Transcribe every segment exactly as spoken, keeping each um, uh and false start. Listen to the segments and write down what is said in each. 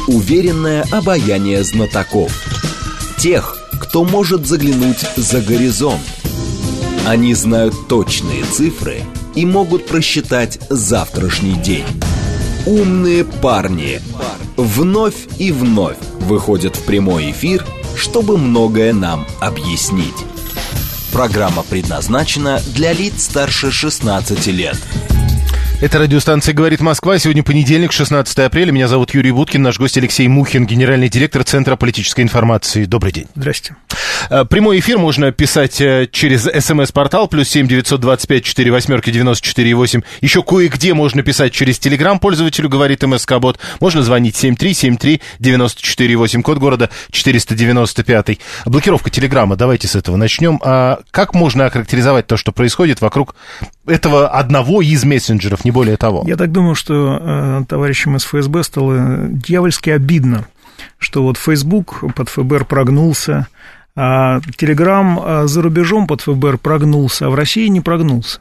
уверенное обаяние знатоков. Тех, кто может заглянуть за горизонт. Они знают точные цифры и могут просчитать завтрашний день. Умные парни вновь и вновь выходят в прямой эфир, чтобы многое нам объяснить. Программа предназначена для лиц старше шестнадцати лет. Это радиостанция «Говорит Москва». Сегодня понедельник, шестнадцатое апреля. Меня зовут Юрий Буткин. Наш гость Алексей Мухин, генеральный директор Центра политической информации. Добрый день. Здрасте. Прямой эфир можно писать через СМС-портал плюс семь девятьсот двадцать пять четыре восьмерки девяносто четыре восемь. Еще кое-где можно писать через Телеграм. Пользователю говорит МСК-бот. Можно звонить семь три семь три девяносто четыре восемь, код города четыреста девяносто пять. Блокировка Телеграма. Давайте с этого начнем. А как можно охарактеризовать то, что происходит вокруг этого одного из мессенджеров, не более того? Я так думаю, что э, товарищам из ФСБ стало дьявольски обидно, что вот Facebook под ФБР прогнулся, а Telegram за рубежом под ФБР прогнулся, а в России не прогнулся.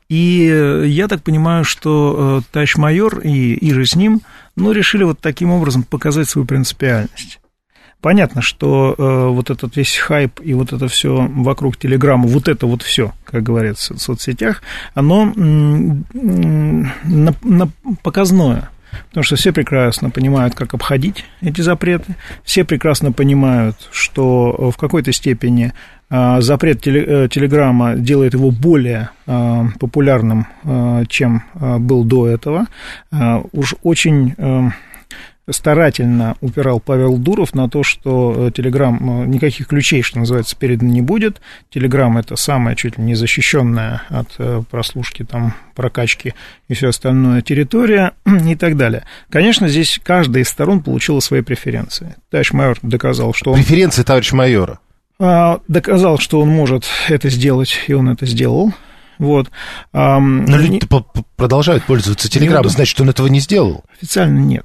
И я так понимаю, что товарищ майор и, и же с ним, ну, решили вот таким образом показать свою принципиальность. Понятно, что э, вот этот весь хайп и вот это все вокруг Телеграма, вот это вот все, как говорится в соцсетях, оно м- м- на, на показное. Потому что все прекрасно понимают, как обходить эти запреты, все прекрасно понимают, что в какой-то степени э, запрет теле, э, Телеграма делает его более э, популярным, э, чем э, был до этого. Э, уж очень... Э, старательно упирал Павел Дуров на то, что Telegram никаких ключей, что называется, передано не будет. Telegram — это самая чуть ли не защищенная от прослушки, там, прокачки и все остальное территория и так далее. Конечно, здесь каждая из сторон получила свои преференции. Товарищ майор доказал, что он... Преференции товарища майора. Доказал, что он может это сделать, и он это сделал. Вот. Но люди продолжают пользоваться Телеграмом, значит, он этого не сделал? Официально нет.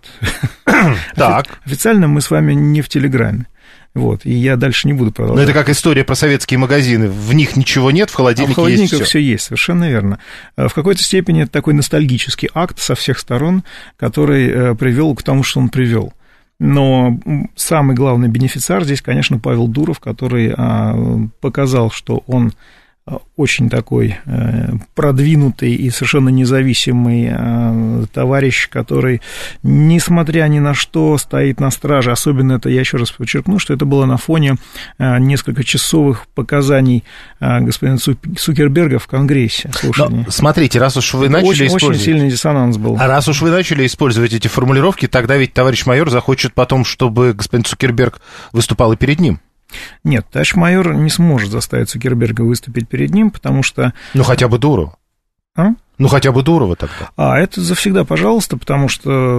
Так. Официально мы с вами не в Телеграме. Вот, и я дальше не буду продолжать. Но это как история про советские магазины. В них ничего нет, в холодильнике есть а в холодильниках есть все есть, совершенно верно. В какой-то степени это такой ностальгический акт со всех сторон, который привел к тому, что он привел. Но самый главный бенефициар здесь, конечно, Павел Дуров, который показал, что он очень такой продвинутый и совершенно независимый товарищ, который, несмотря ни на что, стоит на страже. Особенно это, я еще раз подчеркну, что это было на фоне несколько часовых показаний господина Цукерберга в Конгрессе. Но, смотрите, раз уж вы начали очень, использовать... Очень сильный диссонанс был. А раз уж вы начали использовать эти формулировки, тогда ведь товарищ майор захочет потом, чтобы господин Цукерберг выступал и перед ним. Нет, товарищ майор не сможет заставить Цукерберга выступить перед ним, потому что... Ну, хотя бы Дурова. А? Ну, хотя бы Дурова тогда. А, это завсегда, пожалуйста, потому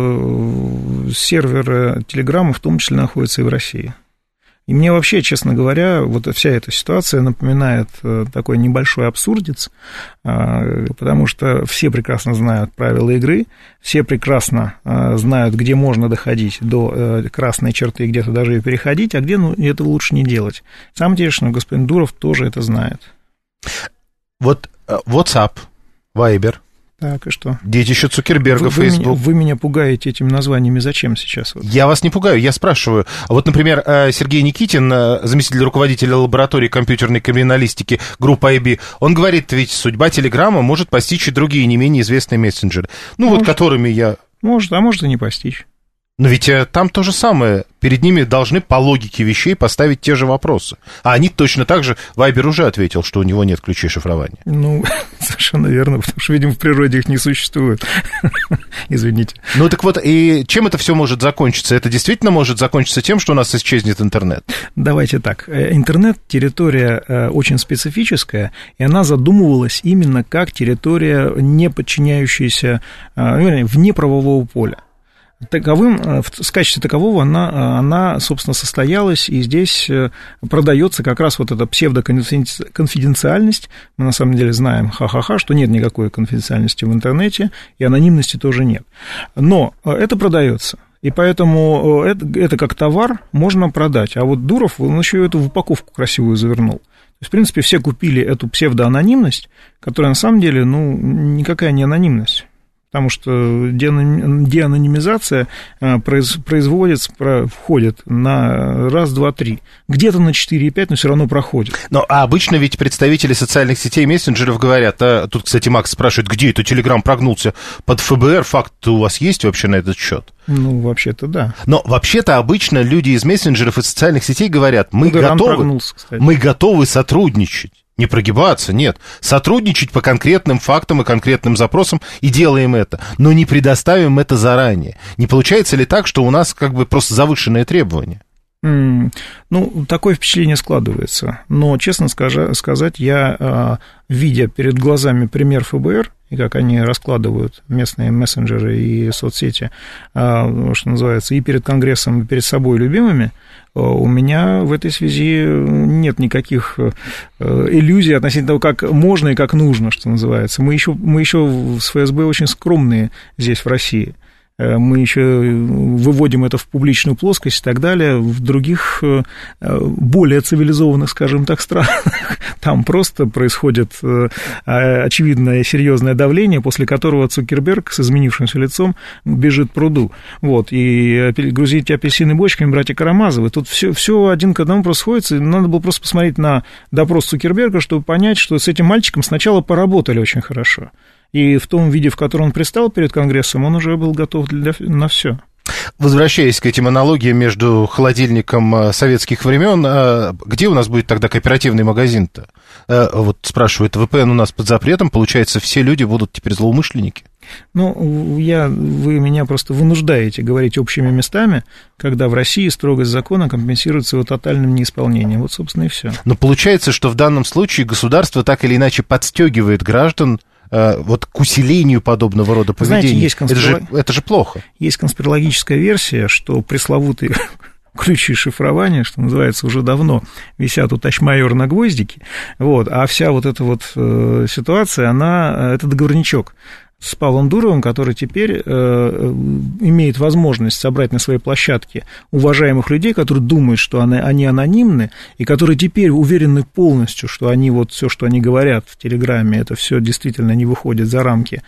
что серверы Телеграма в том числе находятся и в России. И мне вообще, честно говоря, вот вся эта ситуация напоминает такой небольшой абсурдец, потому что все прекрасно знают правила игры, все прекрасно знают, где можно доходить до красной черты, где-то даже ее переходить, а где, ну, этого лучше не делать. Самое интересное, господин Дуров тоже это знает. Вот WhatsApp, Viber. Так, и что? Детище Цукерберга, вы, Facebook. Вы меня, вы меня пугаете этими названиями. Зачем сейчас? Вот? Я вас не пугаю, я спрашиваю. Вот, например, Сергей Никитин, заместитель руководителя лаборатории компьютерной криминалистики группы ай би, он говорит, ведь судьба Телеграма может постичь и другие не менее известные мессенджеры. Ну, может, вот которыми я... Может, а может и не постичь. Но ведь там то же самое. Перед ними должны по логике вещей поставить те же вопросы. А они точно так же... Вайбер уже ответил, что у него нет ключей шифрования. Ну, совершенно верно, потому что, видимо, в природе их не существует. Извините. Ну, так вот, и чем это все может закончиться? Это действительно может закончиться тем, что у нас исчезнет интернет? Давайте так. Интернет — территория очень специфическая, и она задумывалась именно как территория, не подчиняющаяся, вне правового поля. Таковым, в качестве такового она, она, собственно, состоялась, и здесь продается как раз вот эта псевдоконфиденциальность. Мы на самом деле знаем, ха-ха-ха, что нет никакой конфиденциальности в интернете, и анонимности тоже нет. Но это продается. И поэтому это, это как товар можно продать. А вот Дуров, он еще эту в упаковку красивую завернул. То есть, в принципе, все купили эту псевдоанонимность, которая на самом деле, ну, никакая не анонимность. Потому что деанонимизация производится, входит на раз, два, три. Где-то на четыре и пять, но все равно проходит. Но а обычно ведь представители социальных сетей и мессенджеров говорят, а тут, кстати, Макс спрашивает, где это Телеграм прогнулся под ФБР, факт у вас есть вообще на этот счет? Ну, вообще-то да. Но вообще-то обычно люди из мессенджеров и социальных сетей говорят, мы Иран готовы, прогнулся, кстати. мы готовы сотрудничать. Не прогибаться, нет. Сотрудничать по конкретным фактам и конкретным запросам, и делаем это. Но не предоставим это заранее. Не получается ли так, что у нас как бы просто завышенные требования? Mm, ну, такое впечатление складывается. Но, честно скажа, сказать, я, видя перед глазами пример ФБР, и как они раскладывают местные мессенджеры и соцсети, что называется, и перед Конгрессом, и перед собой любимыми, у меня в этой связи нет никаких иллюзий относительно того, как можно и как нужно, что называется. Мы еще, мы еще с ФСБ очень скромные здесь, в России. Мы еще выводим это в публичную плоскость и так далее. В других, более цивилизованных, скажем так, странах, там просто происходит очевидное серьезное давление, после которого Цукерберг с изменившимся лицом бежит к пруду. Вот, и грузить апельсины бочками, братья Карамазовы. Тут все, все один к одному просто сходится. Надо было просто посмотреть на допрос Цукерберга, чтобы понять, что с этим мальчиком сначала поработали очень хорошо. И в том виде, в котором он предстал перед Конгрессом, он уже был готов для, на все. Возвращаясь к этим аналогиям между холодильником советских времен, где у нас будет тогда кооперативный магазин-то? Вот спрашивают, вэ пэ эн у нас под запретом, получается, все люди будут теперь злоумышленники? Ну, я, вы меня просто вынуждаете говорить общими местами, когда в России строгость закона компенсируется его тотальным неисполнением. Вот, собственно, и все. Но получается, что в данном случае государство так или иначе подстегивает граждан вот к усилению подобного рода поведения. Знаете, есть конспир... это, же, это же плохо. Есть конспирологическая версия, что пресловутые ключи шифрования, что называется, уже давно висят у тачмайора на гвоздике, вот, а вся вот эта вот э, ситуация, она, это договорничок с Павлом Дуровым, который теперь э, имеет возможность собрать на своей площадке уважаемых людей, которые думают, что они, они анонимны, и которые теперь уверены полностью, что они вот все, что они говорят в Телеграме, это все действительно не выходит за рамки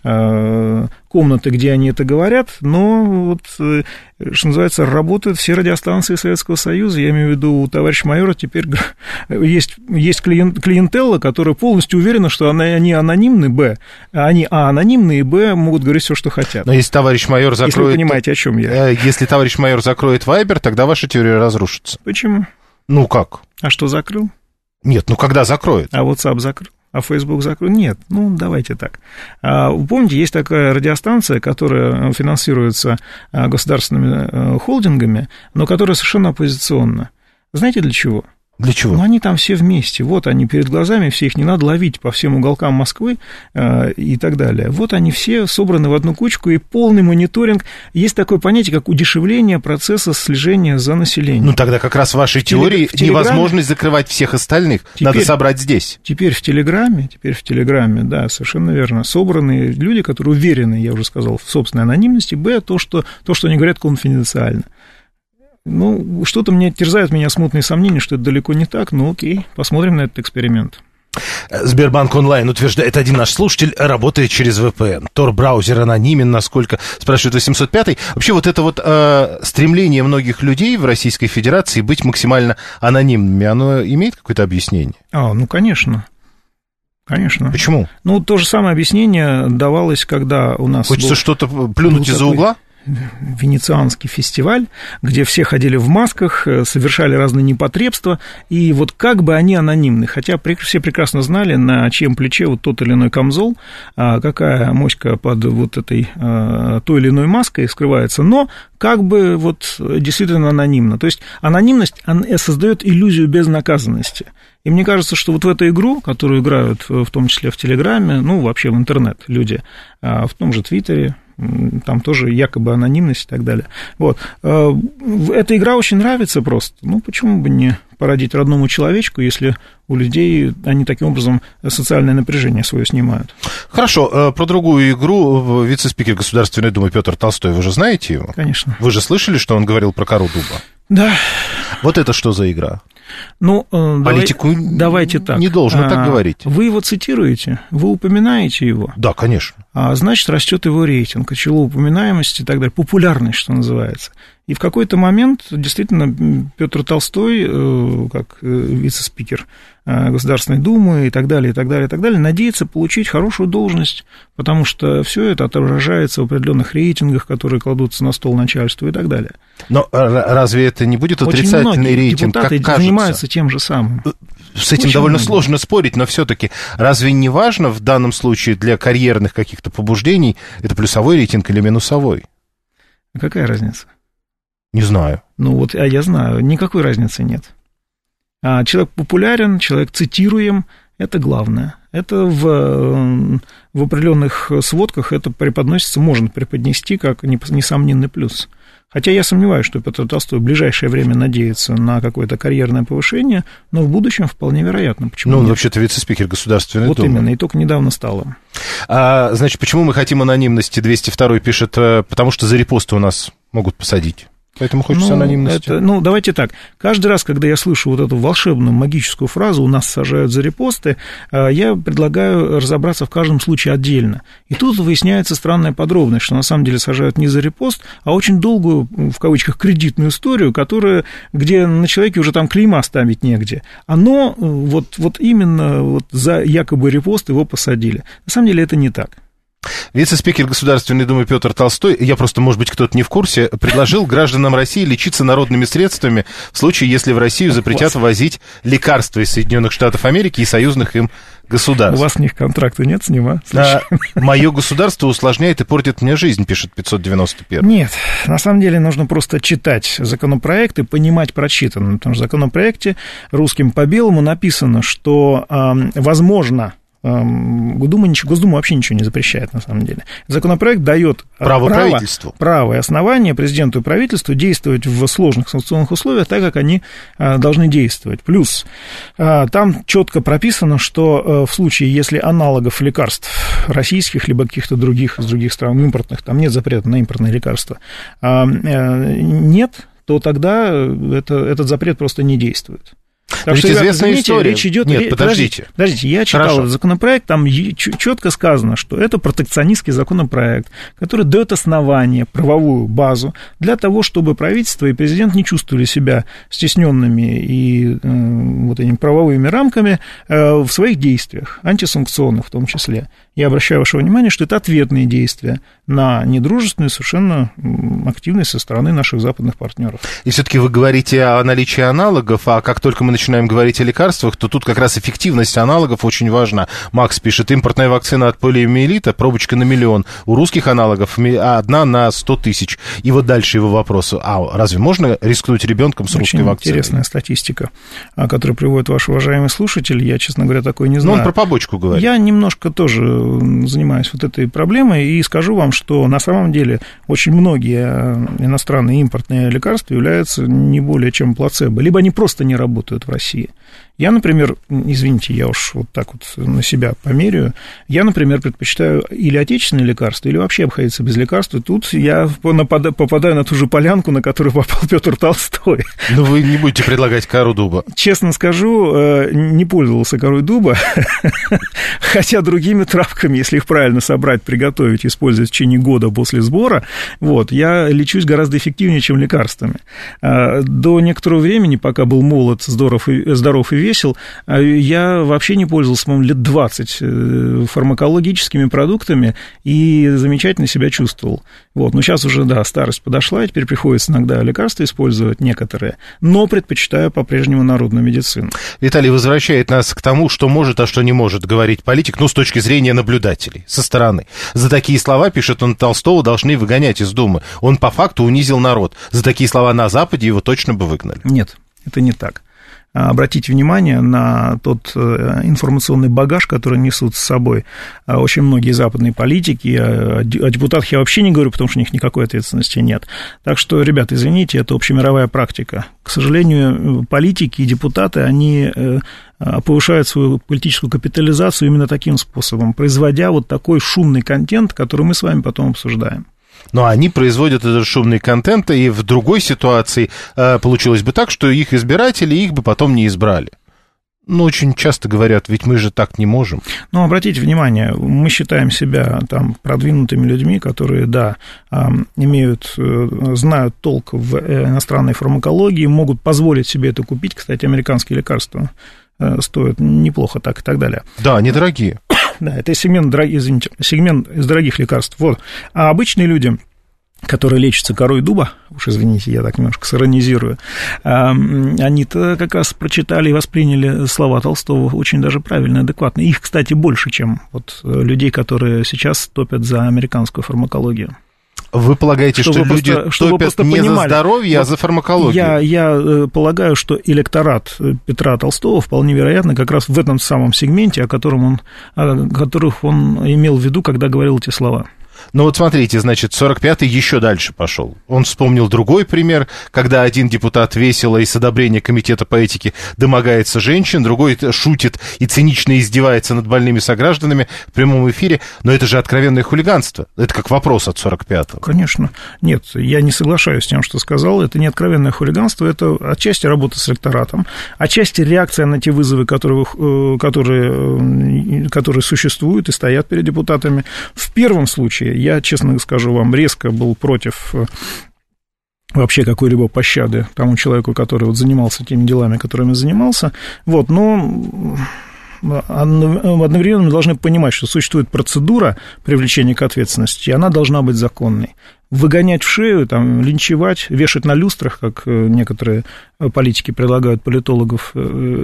э, комнаты, где они это говорят, но вот, э, что называется, работают все радиостанции Советского Союза, я имею в виду, у товарища майора теперь есть, есть клиент, клиентелла, которая полностью уверена, что они, они анонимны, б, они, а, анонимны, и, б, могут говорить все, что хотят. Но если товарищ майор закроет... Если вы понимаете, о чем я. Если товарищ майор закроет Вайбер, тогда ваша теория разрушится. Почему? Ну, как? А что, закрыл? Нет, ну, когда закроет? А WhatsApp закрыл? А Facebook закрыл? Нет, ну, давайте так. Вы помните, есть такая радиостанция, которая финансируется государственными холдингами, но которая совершенно оппозиционна. Знаете, для чего? Для чего? Ну, они там все вместе. Вот они перед глазами, все их не надо ловить по всем уголкам Москвы э, и так далее. Вот они все собраны в одну кучку, и полный мониторинг. Есть такое понятие, как удешевление процесса слежения за населением. Ну, тогда как раз в вашей в теории в невозможность закрывать всех остальных. Теперь, надо собрать здесь. Теперь в Телеграме, теперь в Телеграме, да, совершенно верно, собраны люди, которые уверены, я уже сказал, в собственной анонимности, б, то, что, то, что они говорят конфиденциально. Ну, что-то мне терзает меня смутные сомнения, что это далеко не так, но окей, посмотрим на этот эксперимент. Сбербанк онлайн утверждает один наш слушатель, работает через вэ пэ эн. Тор-браузер анонимен, насколько, спрашивает восемьсот пятый. Вообще вот это вот э, стремление многих людей в Российской Федерации быть максимально анонимными, оно имеет какое-то объяснение? А, ну, конечно. Конечно. Почему? Ну, то же самое объяснение давалось, когда у нас... Хочется был, что-то плюнуть из-за угла? Венецианский фестиваль, где все ходили в масках, совершали разные непотребства, и вот как бы они анонимны, хотя все прекрасно знали, на чьем плече вот тот или иной камзол, какая моська под вот этой той или иной маской скрывается, но как бы вот действительно анонимно. То есть анонимность создает иллюзию безнаказанности. И мне кажется, что вот в эту игру, которую играют в том числе в Телеграме, ну, вообще в интернет люди, в том же Твиттере, там тоже якобы анонимность и так далее. Вот. Эта игра очень нравится просто. Ну, почему бы не породить родному человечку, если у людей они таким образом социальное напряжение свое снимают. Хорошо. Про другую игру вице-спикер Государственной Думы Петр Толстой, вы же знаете его? Конечно. Вы же слышали, что он говорил про кору дуба? Да. Вот это что за игра? Ну, политику давай, давайте так. Не должен а, так говорить. Вы его цитируете, вы упоминаете его. Да, конечно. А, значит, растет его рейтинг, число упоминаемости и так далее, популярность, что называется. И в какой-то момент действительно Петр Толстой, как вице-спикер Государственной Думы и так далее, и так далее, и так далее, надеется получить хорошую должность, потому что все это отображается в определенных рейтингах, которые кладутся на стол начальству и так далее. Но разве это не будет отрицательный Очень многие рейтинг, депутаты как кажется? Занимаются тем же самым. С этим Очень довольно многие. сложно спорить, но все-таки разве не важно в данном случае для карьерных каких-то побуждений это плюсовой рейтинг или минусовой? А какая разница? Не знаю. Ну вот, а я знаю, никакой разницы нет. А человек популярен, человек цитируем, это главное. Это в, в определенных сводках это преподносится, можно преподнести как несомненный плюс. Хотя я сомневаюсь, что Петр Толстой в ближайшее время надеется на какое-то карьерное повышение, но в будущем вполне вероятно. Почему ну, он нет? вообще-то вице-спикер Государственной вот Думы. Вот именно, и только недавно стало. А, значит, почему мы хотим анонимности? двести два пишет, потому что за репосты у нас могут посадить. Поэтому хочется ну, анонимности. Это, ну, давайте так. Каждый раз, когда я слышу вот эту волшебную магическую фразу «у нас сажают за репосты», я предлагаю разобраться в каждом случае отдельно. И тут выясняется странная подробность, что на самом деле сажают не за репост, а очень долгую, в кавычках, кредитную историю, которая, где на человеке уже там клейма ставить негде. Оно вот, вот именно вот за якобы репост его посадили. На самом деле это не так. Вице-спикер Государственной Думы Петр Толстой, я просто, может быть, кто-то не в курсе, предложил гражданам России лечиться народными средствами в случае, если в Россию запретят ввозить лекарства из Соединенных Штатов Америки и союзных им государств. У вас с них контракта нет с ним, а? а мое государство усложняет и портит мне жизнь, пишет пятьсот девяносто один. Нет, на самом деле нужно просто читать законопроект и понимать прочитанное, потому что в законопроекте русским по белому написано, что э, возможно... Госдума, ничего, Госдума вообще ничего не запрещает, на самом деле. Законопроект дает право, право правительству. право и основание президенту и правительству действовать в сложных санкционных условиях так, как они должны действовать. Плюс там четко прописано, что в случае, если аналогов лекарств российских, либо каких-то других из других стран, импортных, там нет запрета на импортные лекарства, нет, то тогда это, этот запрет просто не действует. Так что, известная извините, история. Речь идет... Нет, подождите. Подождите, подождите, я читал Хорошо. этот законопроект, там четко сказано, что это протекционистский законопроект, который дает основание, правовую базу для того, чтобы правительство и президент не чувствовали себя стесненными и э, вот этими правовыми рамками э, в своих действиях, антисанкционных в том числе. Я обращаю ваше внимание, что это ответные действия на недружественную, совершенно активность со стороны наших западных партнеров. И все-таки вы говорите о наличии аналогов, а как только мы начинаем говорить о лекарствах, то тут как раз эффективность аналогов очень важна. Макс пишет, импортная вакцина от полиомиелита, пробочка на миллион. У русских аналогов одна на сто тысяч. И вот дальше его вопрос. А разве можно рискнуть ребенком с русской очень вакциной? Интересная статистика, которую приводит ваш уважаемый слушатель. Я, честно говоря, такой не знаю. Ну, он про побочку говорит. Я немножко тоже занимаюсь вот этой проблемой и скажу вам, что на самом деле очень многие иностранные импортные лекарства являются не более чем плацебо, либо они просто не работают в России. Я, например, извините, я уж вот так вот на себя померяю, я, например, предпочитаю или отечественные лекарства, или вообще обходиться без лекарств, и тут я попадаю на ту же полянку, на которую попал Петр Толстой. Ну, вы не будете предлагать кору дуба. Честно скажу, не пользовался корой дуба, хотя другими травками, если их правильно собрать, приготовить, использовать в течение года после сбора, вот, я лечусь гораздо эффективнее, чем лекарствами. До некоторого времени, пока был молод, здоров и, здоров и весел, я вообще не пользовался, по-моему, лет двадцать фармакологическими продуктами и замечательно себя чувствовал. Вот. Но сейчас уже, да, старость подошла, и теперь приходится иногда лекарства использовать некоторые, но предпочитаю по-прежнему народную медицину. Виталий возвращает нас к тому, что может, а что не может говорить политик, ну, с точки зрения наблюдателей, со стороны. За такие слова, пишет он, Толстого должны выгонять из Думы. Он по факту унизил народ. За такие слова на Западе его точно бы выгнали. Нет, это не так. Обратите внимание на тот информационный багаж, который несут с собой очень многие западные политики. О депутатах я вообще не говорю, потому что у них никакой ответственности нет. Так что, ребята, извините, это общемировая практика. К сожалению, политики и депутаты, они повышают свою политическую капитализацию именно таким способом, производя вот такой шумный контент, который мы с вами потом обсуждаем. Но они производят этот шумный контент, и в другой ситуации э, получилось бы так, что их избиратели их бы потом не избрали. Ну, очень часто говорят, ведь мы же так не можем. Ну, обратите внимание, мы считаем себя там продвинутыми людьми, которые, да, имеют, знают толк в иностранной фармакологии, могут позволить себе это купить. Кстати, американские лекарства стоят неплохо так и так далее. Да, они дорогие. Да, это сегмент, извините, сегмент из дорогих лекарств. Вот. А обычные люди, которые лечатся корой дуба, уж извините, я так немножко сиронизирую, они-то как раз прочитали и восприняли слова Толстого очень даже правильно, адекватно. Их, кстати, больше, чем вот людей, которые сейчас топят за американскую фармакологию. Вы полагаете, чтобы что люди просто, топят не понимали, за здоровье, вот а за фармакологию? Я, я полагаю, что электорат Петра Толстого вполне вероятно как раз в этом самом сегменте, о котором он, о которых он имел в виду, когда говорил эти слова. Ну вот смотрите, значит, сорок пятый еще дальше пошел. Он вспомнил другой пример, когда один депутат весело и с одобрения комитета по этике домогается женщин, другой шутит и цинично издевается над больными согражданами в прямом эфире. Но это же откровенное хулиганство. Это как вопрос от сорок пятого. Конечно. Нет, я не соглашаюсь с тем, что сказал. Это не откровенное хулиганство, это отчасти работа с электоратом, отчасти реакция на те вызовы, которые, которые, которые существуют и стоят перед депутатами. В первом случае я, честно скажу вам, резко был против вообще какой-либо пощады тому человеку, который вот занимался теми делами, которыми занимался. Вот, но одновременно мы должны понимать, что существует процедура привлечения к ответственности, и она должна быть законной. Выгонять в шею, там, линчевать, вешать на люстрах, как некоторые политики предлагают политологов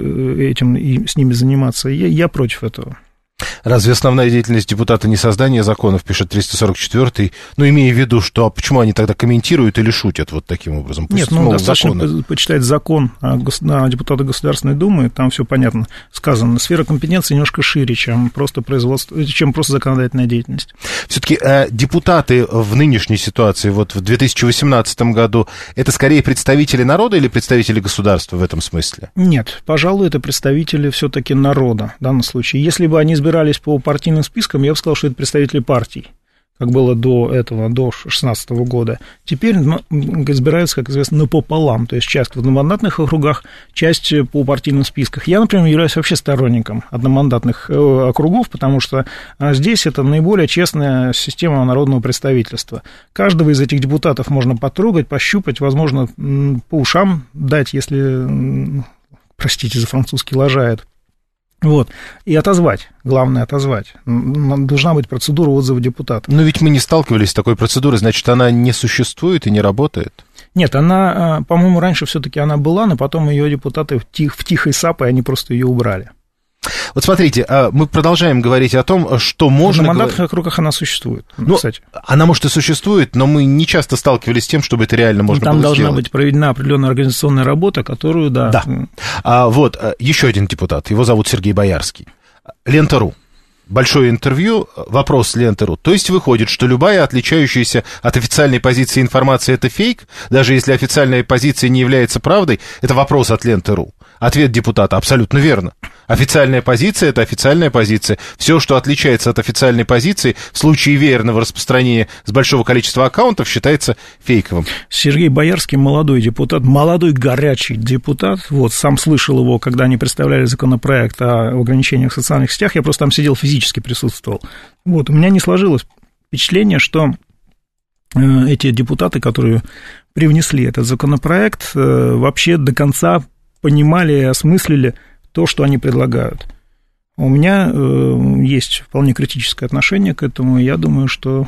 этим и с ними заниматься, я, я против этого. Разве основная деятельность депутата не создание законов, пишет триста сорок четвёртый, ну, имея в виду, что а почему они тогда комментируют или шутят вот таким образом? Пусть, Нет, ну, мол, достаточно законы. почитать закон на депутата Государственной Думы, там все понятно сказано. Сфера компетенции немножко шире, чем просто производство, чем просто законодательная деятельность. Все-таки э, депутаты в нынешней ситуации, вот в две тысячи восемнадцатом году, это скорее представители народа или представители государства в этом смысле? Нет, пожалуй, это представители все-таки народа в данном случае. Если бы они избирались по партийным спискам, я бы сказал, что это представители партий, как было до этого, до две тысячи шестнадцатого года. Теперь избираются, как известно, напополам, то есть часть в одномандатных округах, часть по партийным спискам. Я, например, являюсь вообще сторонником одномандатных округов, потому что здесь это наиболее честная система народного представительства. Каждого из этих депутатов можно потрогать, пощупать, возможно, по ушам дать, если, простите за французский, лажает. Вот, и отозвать, главное отозвать. Должна быть процедура отзыва депутата. Но ведь мы не сталкивались с такой процедурой, значит, она не существует и не работает? Нет, она, по-моему, раньше все-таки она была, но потом ее депутаты в, тих, в тихой сапой, они просто ее убрали. Вот смотрите, мы продолжаем говорить о том, что можно... На мандатных говор... округах она существует, ну, кстати. Она, может, и существует, но мы не часто сталкивались с тем, чтобы это реально можно Там было должна сделать. быть проведена определенная организационная работа, которую, да... Да. А, вот, еще один депутат, его зовут Сергей Боярский. Лента.ру. Большое интервью, вопрос Лента.ру. То есть выходит, что любая отличающаяся от официальной позиции информация — это фейк, даже если официальная позиция не является правдой? Это вопрос от Лента.ру. Ответ депутата: абсолютно верно. Официальная позиция — это официальная позиция. Все, что отличается от официальной позиции, в случае веерного распространения с большого количества аккаунтов, считается фейковым. Сергей Боярский — молодой депутат, молодой горячий депутат. Вот, сам слышал его, когда они представляли законопроект о ограничениях в социальных сетях. Я просто там сидел, физически присутствовал. Вот, у меня не сложилось впечатление, что эти депутаты, которые привнесли этот законопроект, вообще до конца понимали и осмыслили то, что они предлагают. У меня э, есть вполне критическое отношение к этому, и я думаю, что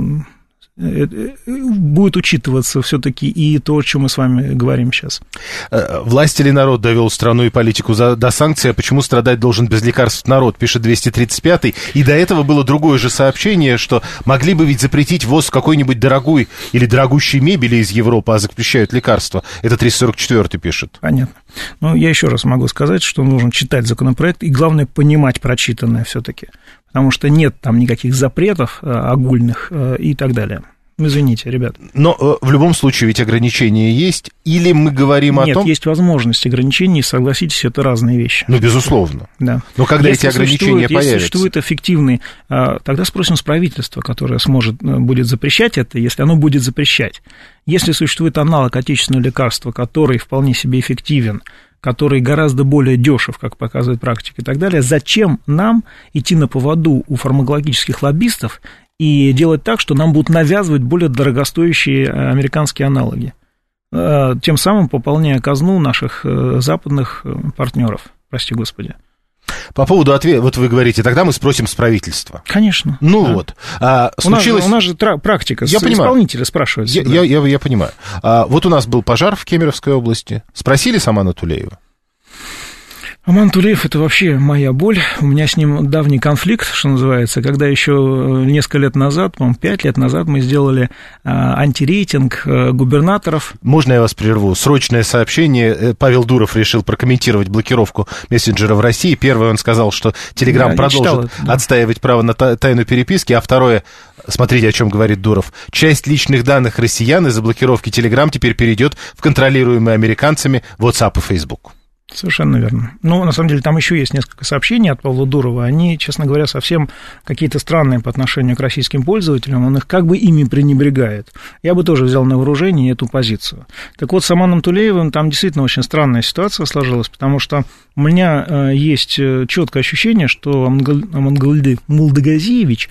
э, будет учитываться все-таки и то, о чем мы с вами говорим сейчас. Власть или народ довел страну и политику за, до санкций, а почему страдать должен без лекарств народ, пишет двести тридцать пятый. И до этого было другое же сообщение, что могли бы ведь запретить ввоз какой-нибудь дорогой или дорогущей мебели из Европы, а запрещают лекарства. Это триста сорок четвёртый пишет. Понятно. Ну, я еще раз могу сказать, что нужно читать законопроект и, главное, понимать прочитанное все-таки, потому что нет там никаких запретов огульных и так далее. Извините, ребят. Но э, в любом случае ведь ограничения есть, или мы говорим Нет, о том... Нет, есть возможность ограничений, согласитесь, это разные вещи. Ну, безусловно. Да. Но когда если эти ограничения появятся... Если существует эффективный... Тогда спросим с правительства, которое сможет, будет запрещать это, если оно будет запрещать. Если существует аналог отечественного лекарства, который вполне себе эффективен, который гораздо более дешев, как показывает практика и так далее, зачем нам идти на поводу у фармакологических лоббистов и делать так, что нам будут навязывать более дорогостоящие американские аналоги, тем самым пополняя казну наших западных партнеров, прости господи. По поводу ответа, вот вы говорите, тогда мы спросим с правительства. Конечно. Ну да. вот. А, случилось... У нас же, у нас же тра- практика, я исполнители спрашивают. Я, я, я, я понимаю. А, вот у нас был пожар в Кемеровской области. Спросили Самана Тулеева? Аман Тулеев – это вообще моя боль. У меня с ним давний конфликт, что называется, когда еще несколько лет назад, по-моему, пять лет назад мы сделали а, антирейтинг а, губернаторов. Можно я вас прерву? Срочное сообщение. Павел Дуров решил прокомментировать блокировку мессенджера в России. Первое, он сказал, что Телеграм да, продолжит это, да. отстаивать право на тайну переписки, а второе, смотрите, о чем говорит Дуров, часть личных данных россиян из-за блокировки Телеграм теперь перейдет в контролируемые американцами WhatsApp и Facebook. Совершенно верно. Ну, на самом деле, там еще есть несколько сообщений от Павла Дурова. Они, честно говоря, совсем какие-то странные по отношению к российским пользователям. Он их как бы ими пренебрегает. Я бы тоже взял на вооружение эту позицию. Так вот, с Аманом Тулеевым там действительно очень странная ситуация сложилась, потому что у меня есть четкое ощущение, что Амангельды Мулдагазиевич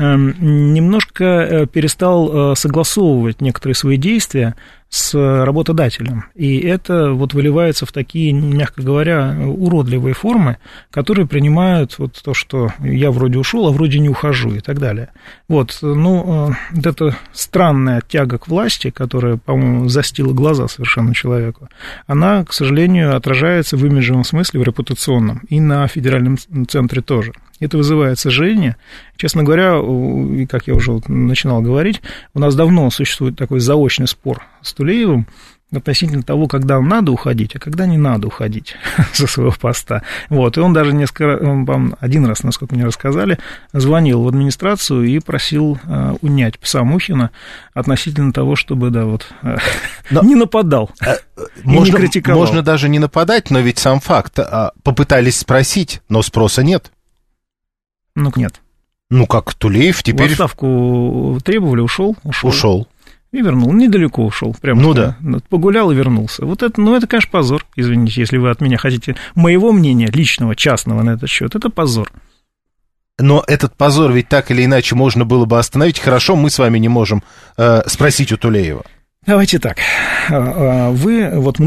немножко перестал согласовывать некоторые свои действия с работодателем. И это вот выливается в такие, мягко говоря, уродливые формы, которые принимают вот то, что я вроде ушел, а вроде не ухожу и так далее. Вот, ну, вот эта странная тяга к власти, которая, по-моему, застила глаза совершенно человеку, она, к сожалению, отражается в имиджевом смысле, в репутационном, и на федеральном центре тоже. Это вызывает сожаление. Честно говоря, и как я уже начинал говорить, у нас давно существует такой заочный спор с Тулеевым относительно того, когда надо уходить, а когда не надо уходить со своего поста. Вот. И он даже несколько, он, один раз, насколько мне рассказали, звонил в администрацию и просил uh, унять пса Мухина относительно того, чтобы, да, вот, но, не нападал можно, и не критиковал. Можно даже не нападать, но ведь сам факт. Попытались спросить, но спроса нет. Ну, нет. Ну, как Тулеев теперь... В отставку требовали, ушел, ушел. Ушел. И вернул, недалеко ушел, прямо. Ну да. Погулял и вернулся. Вот это, ну, это, конечно, позор, извините, если вы от меня хотите моего мнения, личного, частного на этот счет, это позор. Но этот позор ведь так или иначе можно было бы остановить. Хорошо, мы с вами не можем э, спросить у Тулеева. Давайте так. Вы, вот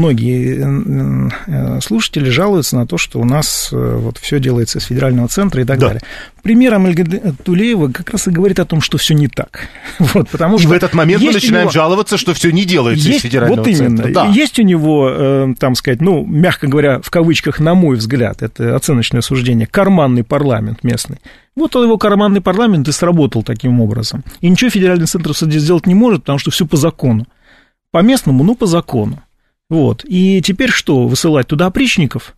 многие слушатели жалуются на то, что у нас вот все делается с федерального центра и так да. далее. Пример Амангельды Тулеева как раз и говорит о том, что все не так. Вот, потому и что в этот момент мы начинаем него... жаловаться, что все не делается есть, из федерального вот именно, центра. Да. Есть у него, там сказать, ну, мягко говоря, в кавычках, на мой взгляд, это оценочное суждение, карманный парламент местный. Вот его карманный парламент и сработал таким образом. И ничего федеральный центр сделать не может, потому что все по закону. По местному, ну, по закону. Вот. И теперь что, высылать туда опричников?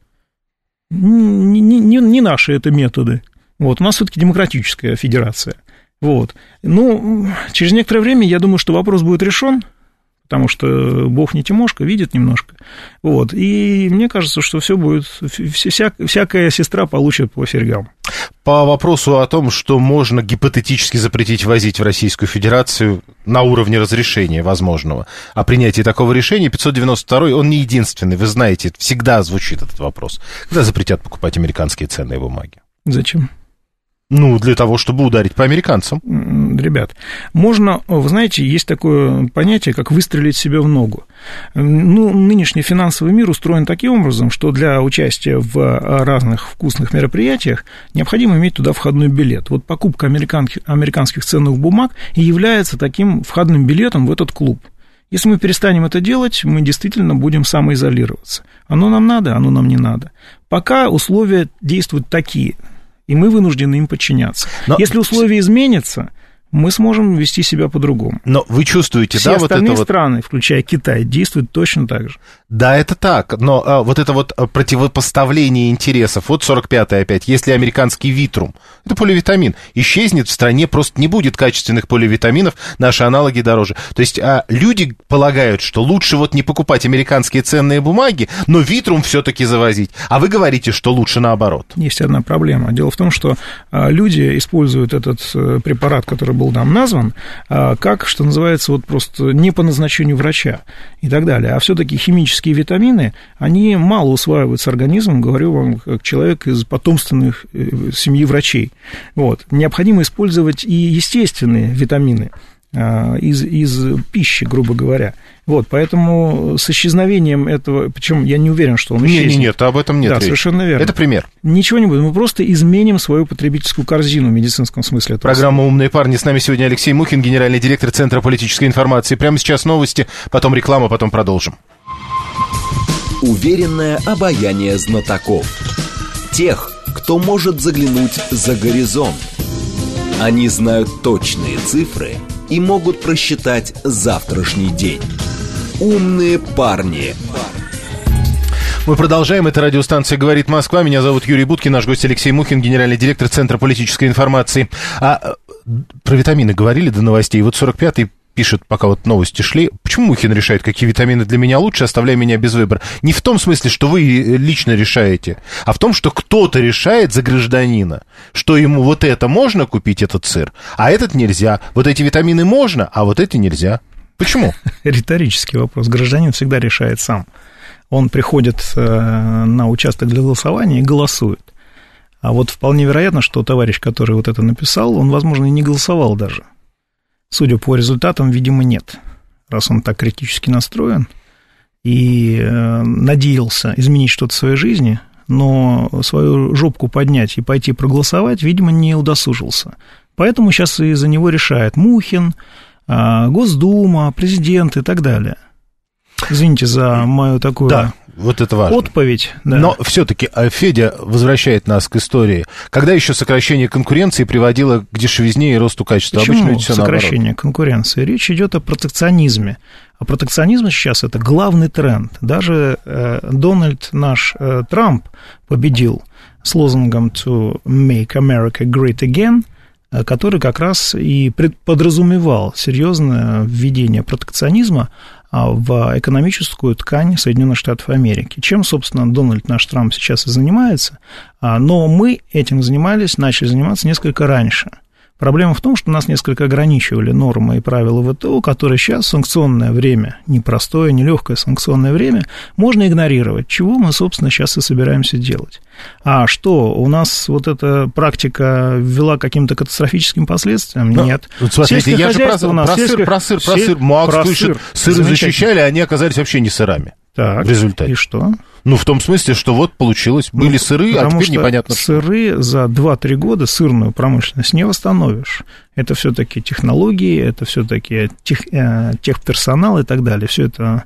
Не, не, не, не наши это методы. Вот. У нас все-таки демократическая федерация. Вот. Ну, через некоторое время, я думаю, что вопрос будет решен, потому что Бог не Тимошка, видит немножко. Вот. И мне кажется, что все будет, вся, всякая сестра получит по серьгам. По вопросу о том, что можно гипотетически запретить ввозить в Российскую Федерацию на уровне разрешения возможного, о принятии такого решения, пятьсот девяносто второй, он не единственный, вы знаете, всегда звучит этот вопрос. Когда запретят покупать американские ценные бумаги? Зачем? Ну, для того, чтобы ударить по американцам. Ребят, можно, вы знаете, есть такое понятие, как выстрелить себе в ногу. Ну, нынешний финансовый мир устроен таким образом, что для участия в разных вкусных мероприятиях необходимо иметь туда входной билет. Вот покупка американских, американских ценных бумаг и является таким входным билетом в этот клуб. Если мы перестанем это делать, мы действительно будем самоизолироваться. Оно нам надо, оно нам не надо. Пока условия действуют такие, и мы вынуждены им подчиняться. Но... Если условия изменятся, мы сможем вести себя по-другому. Но вы чувствуете, все да, вот это вот... Все остальные страны, включая Китай, действуют точно так же. Да, это так, но а, вот это вот противопоставление интересов, вот сорок пятый опять, если американский Витрум, это поливитамин, исчезнет в стране, просто не будет качественных поливитаминов, наши аналоги дороже. То есть а, люди полагают, что лучше вот не покупать американские ценные бумаги, но Витрум все-таки завозить, а вы говорите, что лучше наоборот. Есть одна проблема. Дело в том, что а, люди используют этот а, препарат, который был нам назван, а, как, что называется, вот просто не по назначению врача и так далее, а все-таки химические витамины, они мало усваиваются организмом, говорю вам, как человек из потомственных семьи врачей. Вот. Необходимо использовать и естественные витамины из, из пищи, грубо говоря. Вот, поэтому с исчезновением этого, причем я не уверен, что он исчезнет. Нет, нет, об этом нет Да, речи. совершенно верно. Это пример. Ничего не будет, мы просто изменим свою потребительскую корзину в медицинском смысле. Программа «Умные парни». С нами сегодня Алексей Мухин, генеральный директор Центра политической информации. Прямо сейчас новости, потом реклама, потом продолжим. Уверенное обаяние знатоков. Тех, кто может заглянуть за горизонт. Они знают точные цифры и могут просчитать завтрашний день. Умные парни. Мы продолжаем. Это радиостанция «Говорит Москва». Меня зовут Юрий Буткин, наш гость Алексей Мухин, генеральный директор Центра политической информации. А про витамины говорили до новостей. Вот сорок пятый пишет, пока вот новости шли, почему Мухин решает, какие витамины для меня лучше, оставляя меня без выбора. Не в том смысле, что вы лично решаете, а в том, что кто-то решает за гражданина, что ему вот это можно купить, этот сыр, а этот нельзя. Вот эти витамины можно, а вот эти нельзя. Почему? Риторический вопрос. Гражданин всегда решает сам. Он приходит на участок для голосования и голосует. А вот вполне вероятно, что товарищ, который вот это написал, он, возможно, и не голосовал даже. Судя по результатам, видимо, нет, раз он так критически настроен и э, надеялся изменить что-то в своей жизни, но свою жопку поднять и пойти проголосовать, видимо, не удосужился. Поэтому сейчас и за него решает Мухин, э, Госдума, президент и так далее. Извините за мою такую... Да. Вот это важно. Отповедь, да. Но все-таки Федя возвращает нас к истории. Когда еще сокращение конкуренции приводило к дешевизне и росту качества? Почему Обычно ведь все сокращение наоборот. конкуренции? Речь идет о протекционизме. А протекционизм сейчас это главный тренд. Даже э, Дональд наш э, Трамп победил с лозунгом «To make America great again», э, который как раз и подразумевал серьезное введение протекционизма в экономическую ткань Соединенных Штатов Америки. Чем, собственно, Дональд наш Трамп сейчас и занимается, но мы этим занимались, начали заниматься несколько раньше. Проблема в том, что нас несколько ограничивали нормы и правила ВТО, которые сейчас в санкционное время, непростое, нелегкое санкционное время, можно игнорировать, чего мы, собственно, сейчас и собираемся делать. А что, у нас вот эта практика ввела к каким-то катастрофическим последствиям? Но, нет. Вот смотрите, я же про, про, сельское... сыр, про сыр, про сыр, Макс про пишет, сыр. сыры защищали, а они оказались вообще не сырами. Так, в результате. И что? Ну, в том смысле, что вот получилось, были ну, сыры, а теперь непонятно что. Сыры за два-три года сырную промышленность не восстановишь. Это все-таки технологии, это все-таки тех, техперсонал и так далее. Все это,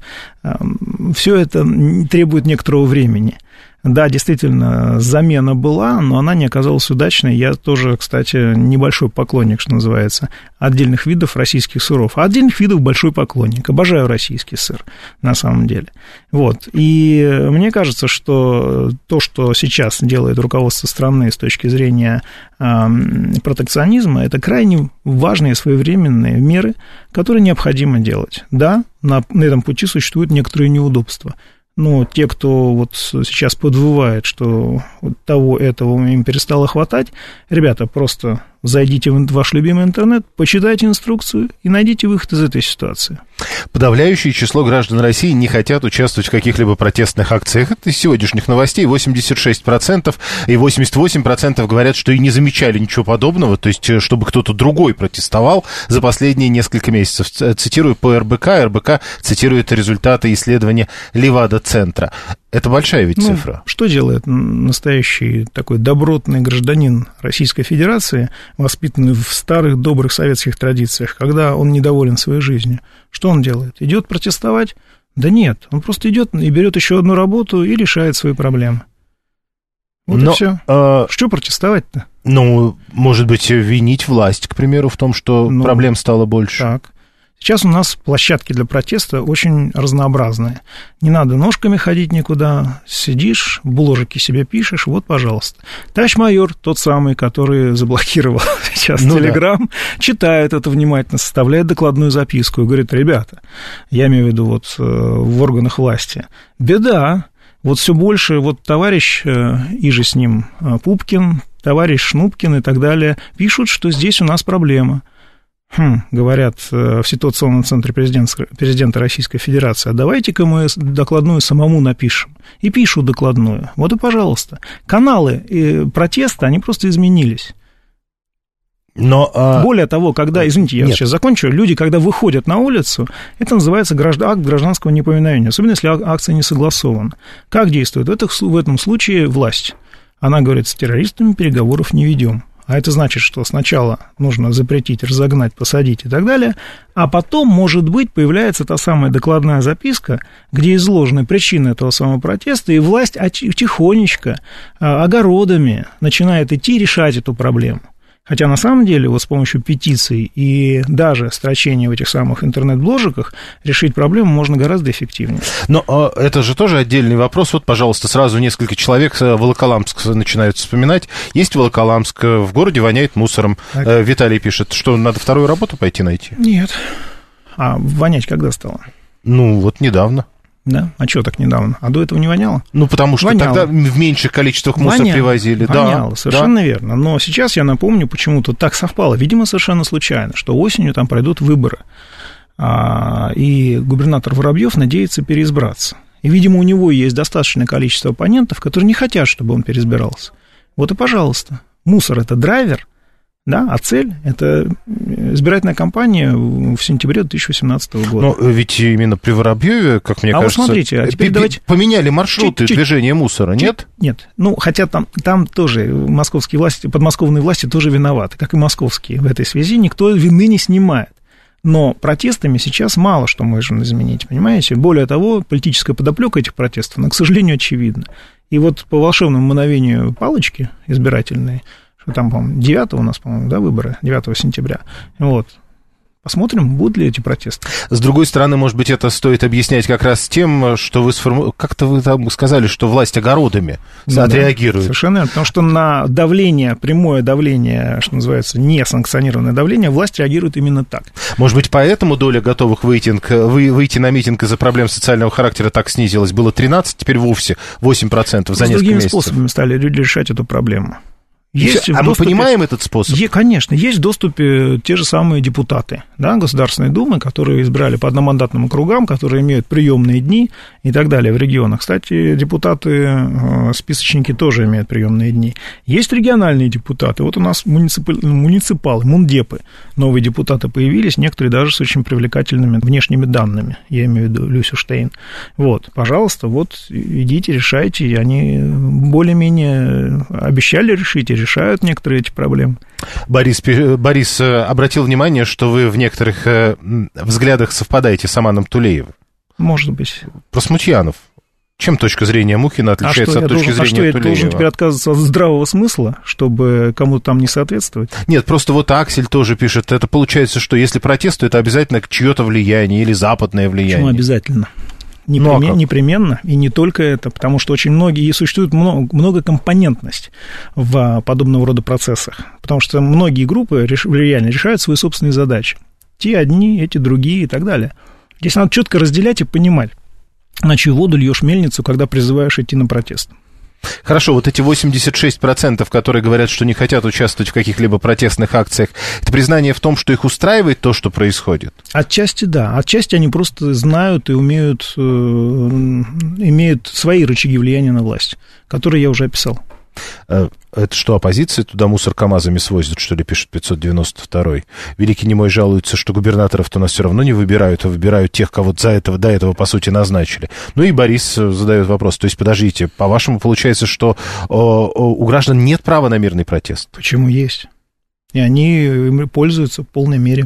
все это требует некоторого времени. Да, действительно, замена была, но она не оказалась удачной. Я тоже, кстати, небольшой поклонник, что называется, отдельных видов российских сыров. А отдельных видов большой поклонник. Обожаю российский сыр, на самом деле. Вот. И мне кажется, что то, что сейчас делает руководство страны с точки зрения э, протекционизма, это крайне важные своевременные меры, которые необходимо делать. Да, на, на этом пути существуют некоторые неудобства. Но те, кто вот сейчас подвывает, что того, этого им перестало хватать, ребята, просто зайдите в ваш любимый интернет, почитайте инструкцию и найдите выход из этой ситуации. Подавляющее число граждан России не хотят участвовать в каких-либо протестных акциях. Это из сегодняшних новостей восемьдесят шесть процентов, и восемьдесят восемь процентов говорят, что и не замечали ничего подобного, то есть чтобы кто-то другой протестовал за последние несколько месяцев. Цитирую по эр бэ ка, эр бэ ка цитирует результаты исследования Левада-центра. Это большая ведь цифра. Ну, что делает настоящий такой добротный гражданин Российской Федерации, воспитанный в старых добрых советских традициях, когда он недоволен своей жизнью? Что он делает? Идет протестовать? Да нет, он просто идет и берет еще одну работу и решает свои проблемы. Вот Но, и все. А... Что протестовать-то? Ну, может быть, винить власть, к примеру, в том, что ну, проблем стало больше. Так. Сейчас у нас площадки для протеста очень разнообразные. Не надо ножками ходить никуда, сидишь, бложики себе пишешь, вот, пожалуйста. Товарищ майор, тот самый, который заблокировал сейчас ну Телеграм, да. читает это внимательно, составляет докладную записку и говорит: ребята, я имею в виду вот в органах власти, беда, вот все больше вот товарищ, и же с ним Пупкин, товарищ Шнупкин и так далее, пишут, что здесь у нас проблема. Хм, говорят в ситуационном центре президента, президента Российской Федерации: а давайте-ка мы докладную самому напишем. И пишут докладную. Вот и пожалуйста. Каналы протеста, они просто изменились. Но, а... Более того, когда, извините, я Нет. сейчас закончу, люди, когда выходят на улицу, это называется граждан, акт гражданского неповиновения, особенно если акция не согласована. Как действует в, этих, в этом случае власть? Она говорит: с террористами переговоров не ведем. А это значит, что сначала нужно запретить, разогнать, посадить и так далее, а потом, может быть, появляется та самая докладная записка, где изложены причины этого самого протеста, и власть тихонечко, огородами начинает идти решать эту проблему. Хотя на самом деле вот с помощью петиций и даже строчения в этих самых интернет-бложиках решить проблему можно гораздо эффективнее. Но а, это же тоже отдельный вопрос. Вот, пожалуйста, сразу несколько человек Волоколамск начинают вспоминать. Есть Волоколамск, в городе воняет мусором. Так. Виталий пишет, что надо вторую работу пойти найти? Нет. А вонять когда стало? Ну, вот недавно. Да? А что так недавно? А до этого не воняло? Ну, потому что воняло. Тогда в меньших количествах мусор воняло. Привозили. Воняло, да, совершенно да. верно. Но сейчас, я напомню, почему-то так совпало, видимо, совершенно случайно, что осенью там пройдут выборы, и губернатор Воробьев надеется переизбраться. И, видимо, у него есть достаточное количество оппонентов, которые не хотят, чтобы он переизбирался. Вот и пожалуйста. Мусор – это драйвер, да, а цель – это избирательная кампания в сентябре две тысячи восемнадцатого года. Но ведь именно при Воробьеве, как мне а кажется, вот смотрите, а теперь давайте... поменяли маршруты чуть-чуть, движения мусора, чуть, нет? Нет, ну, хотя там, там тоже московские власти, подмосковные власти тоже виноваты, как и московские в этой связи, никто вины не снимает. Но протестами сейчас мало что можно изменить, понимаете? Более того, политическая подоплека этих протестов, она, к сожалению, очевидна. И вот по волшебному мановению палочки избирательной, что там, по-моему, девятого у нас, по-моему, да, выборы, девятого сентября, вот, посмотрим, будут ли эти протесты. С другой стороны, может быть, это стоит объяснять как раз тем, что вы сформу... как-то вы там сказали, что власть огородами да, отреагирует. Да, совершенно верно, потому что на давление, прямое давление, что называется, несанкционированное давление, власть реагирует именно так. Может быть, поэтому доля готовых выйти, выйти на митинг из-за проблем социального характера так снизилась? Было тринадцать, теперь вовсе восемь процентов за несколько месяцев. С другими способами стали люди решать эту проблему. Есть а доступе, мы понимаем этот способ? Е, конечно, есть в доступе те же самые депутаты, да, Государственной Думы, которые избрали по одномандатным округам, которые имеют приемные дни и так далее в регионах. Кстати, депутаты, списочники тоже имеют приемные дни. Есть региональные депутаты. Вот у нас муниципалы, муниципалы, мундепы, новые депутаты появились, некоторые даже с очень привлекательными внешними данными. Я имею в виду Люсю Штейн. Вот, пожалуйста, вот идите, решайте. Они более-менее обещали решить и решают некоторые эти проблемы. Борис, Борис обратил внимание, что вы в некоторых взглядах совпадаете с Аманом Тулеевым. Может быть. Про Смутьянов. Чем точка зрения Мухина отличается а от точки должен, зрения а что, я Тулеева? должен теперь отказываться от здравого смысла, чтобы кому-то там не соответствовать? Нет, просто вот Аксель тоже пишет, это получается, что если протест, то это обязательно чье-то влияние или западное влияние. Почему обязательно? Непремен, ну, а непременно, и не только это, потому что очень многие, и существует много, многокомпонентность в подобного рода процессах, потому что многие группы реш, реально решают свои собственные задачи. Те одни, эти другие и так далее. Здесь надо четко разделять и понимать, на чью воду льешь мельницу, когда призываешь идти на протест. Хорошо, вот эти восемьдесят шесть процентов, которые говорят, что не хотят участвовать в каких-либо протестных акциях, это признание в том, что их устраивает то, что происходит? Отчасти да, отчасти они просто знают и умеют, э, имеют свои рычаги влияния на власть, которые я уже описал. Это что, оппозиция туда мусор КАМАЗами свозит, что ли, пишет пятьсот девяносто второй. Великий Немой жалуется, что губернаторов-то у нас все равно не выбирают, а выбирают тех, кого за этого, до этого, по сути, назначили. Ну и Борис задает вопрос, то есть, подождите, по-вашему, получается, что о, о, у граждан нет права на мирный протест? Почему есть? И они им пользуются в полной мере.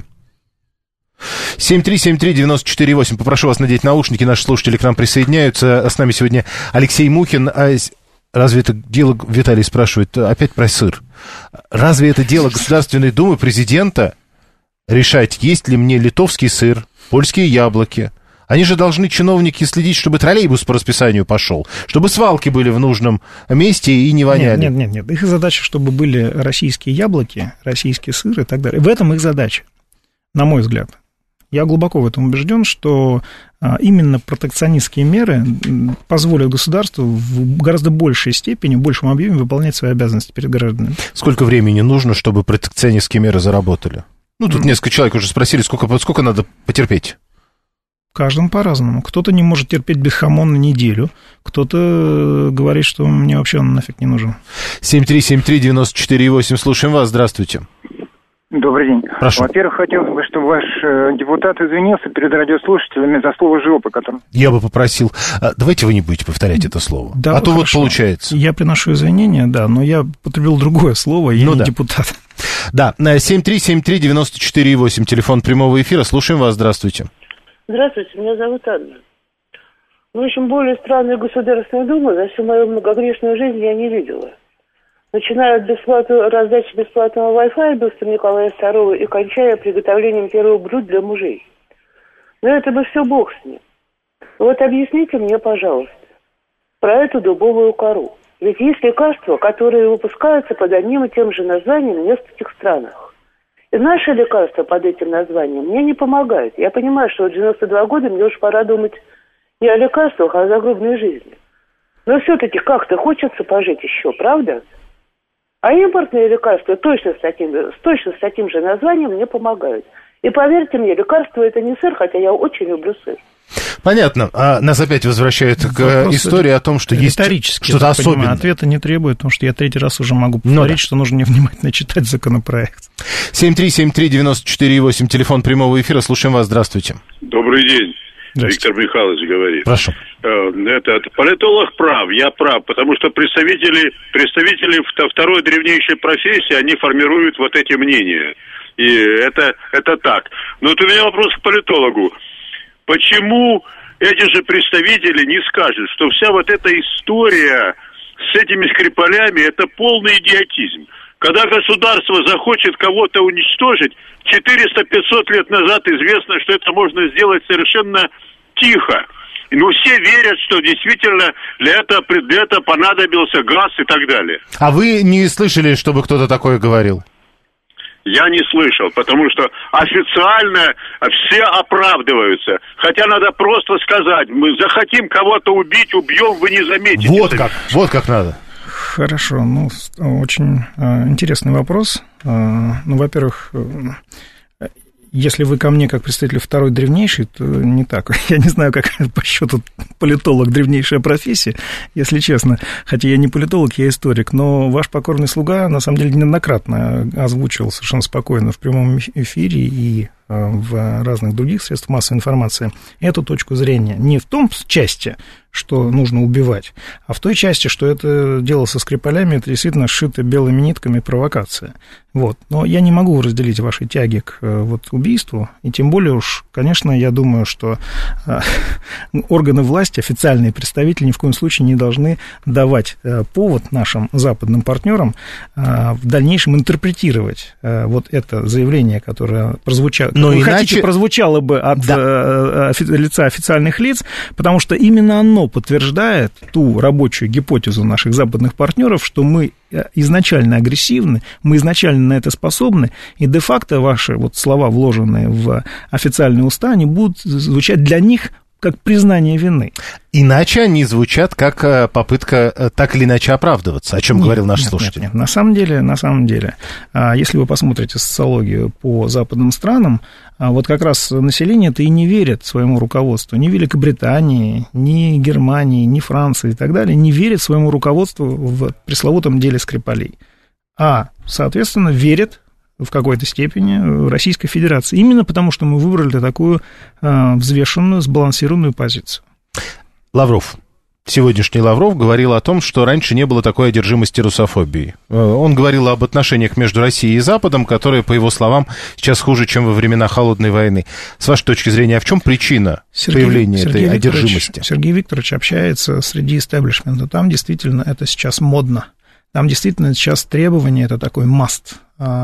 семь три семь три девять четыре восемь. Попрошу вас надеть наушники, наши слушатели к нам присоединяются. С нами сегодня Алексей Мухин. Разве это дело, Виталий спрашивает, опять про сыр, разве это дело Государственной Думы, президента решать, есть ли мне литовский сыр, польские яблоки. Они же должны, чиновники, следить, чтобы троллейбус по расписанию пошел, чтобы свалки были в нужном месте и не воняли. Нет, нет, нет, нет. Их задача, чтобы были российские яблоки, российский сыр и так далее. В этом их задача, на мой взгляд. Я глубоко в этом убежден, что именно протекционистские меры позволят государству в гораздо большей степени, в большем объеме выполнять свои обязанности перед гражданами. Сколько времени нужно, чтобы протекционистские меры заработали? Ну, тут mm. несколько человек уже спросили, сколько, сколько надо потерпеть? Каждому по-разному. Кто-то не может терпеть без хамона неделю, кто-то говорит, что мне вообще он нафиг не нужен. семь три семь три девять четыре восемь, слушаем вас, здравствуйте. Добрый день. Прошу. Во-первых, хотелось бы, чтобы ваш э, депутат извинился перед радиослушателями за слово «жопа», которое... Я бы попросил... А, давайте вы не будете повторять это слово. Да, а то хорошо. Вот получается. Я приношу извинения, да, но я потребил другое слово, я ну, не да. депутат. Да, семь три семь три девять четыре восемь, телефон прямого эфира. Слушаем вас, здравствуйте. Здравствуйте, меня зовут Анна. В общем, более странной Государственной Думы за всю мою многогрешную жизнь я не видела. Начиная от бесплатной, раздачи бесплатного Wi-Fi быстро Николая второго и кончая приготовлением первых блюд для мужей. Но это бы все бог с ним. Вот объясните мне, пожалуйста, про эту дубовую кору. Ведь есть лекарства, которые выпускаются под одним и тем же названием в нескольких странах. И наши лекарства под этим названием мне не помогают. Я понимаю, что в девяносто два года мне уж пора думать не о лекарствах, а о загробной жизни. Но все-таки как-то хочется пожить еще, правда? А импортные лекарства точно с, таким, точно с таким же названием мне помогают. И поверьте мне, лекарство это не сыр, хотя я очень люблю сыр. Понятно. А нас опять возвращает к Вопрос истории о том, что есть что-то особенное. Ответа не требует, потому что я третий раз уже могу повторить, ну, да. что нужно невнимательно читать законопроект. семь три семь три девять четыре восемь, телефон прямого эфира. Слушаем вас. Здравствуйте. Добрый день. Виктор Михайлович говорит. Прошу. Этот политолог прав, я прав, потому что представители, представители второй древнейшей профессии, они формируют вот эти мнения. И это, это так. Но вот у меня вопрос к политологу. Почему эти же представители не скажут, что вся вот эта история с этими Скрипалями это полный идиотизм? Когда государство захочет кого-то уничтожить, четыреста-пятьсот лет назад известно, что это можно сделать совершенно тихо. Но все верят, что действительно для этого, для этого понадобился газ и так далее. А вы не слышали, чтобы кто-то такое говорил? Я не слышал, потому что официально все оправдываются. Хотя надо просто сказать, мы захотим кого-то убить, убьем, вы не заметите. Вот как, вот как надо. Хорошо, ну, очень э, интересный вопрос. Э, ну, во-первых, э, если вы ко мне как представитель второй древнейшей, то не так. Я не знаю, как по счету политолог древнейшая профессия, если честно. Хотя я не политолог, я историк. Но ваш покорный слуга, на самом деле, неоднократно озвучил совершенно спокойно в прямом эфире и в разных других средствах массовой информации эту точку зрения. Не в том части, что нужно убивать, а в той части, что это дело со Скрипалями, это действительно сшито белыми нитками провокация. Вот. Но я не могу разделить ваши тяги к вот, убийству, и тем более уж, конечно, я думаю, что э, органы власти, официальные представители ни в коем случае не должны давать э, повод нашим западным партнерам э, в дальнейшем интерпретировать э, вот это заявление, которое прозвучало, Но вы иначе... хотите, прозвучало бы от да. э, офи- лица официальных лиц, потому что именно оно подтверждает ту рабочую гипотезу наших западных партнеров, что мы изначально агрессивны, мы изначально на это способны, и де-факто ваши вот слова, вложенные в официальные уста, они будут звучать для них как признание вины. Иначе они звучат как попытка так или иначе оправдываться, о чем нет, говорил наш нет, слушатель. Нет, нет. На самом деле, на самом деле, если вы посмотрите социологию по западным странам, вот как раз население-то и не верит своему руководству. Ни Великобритании, ни Германии, ни Франции и так далее не верит своему руководству в пресловутом деле Скрипалей. А, соответственно, верит в какой-то степени Российской Федерации. Именно потому, что мы выбрали такую э, взвешенную, сбалансированную позицию. Лавров. Сегодняшний Лавров говорил о том, что раньше не было такой одержимости русофобией. Он говорил об отношениях между Россией и Западом, которые, по его словам, сейчас хуже, чем во времена Холодной войны. С вашей точки зрения, а в чем причина Сергей, появления Сергей этой одержимости? Сергей Викторович общается среди истеблишмента. Там действительно это сейчас модно. Там действительно сейчас требование, это такой must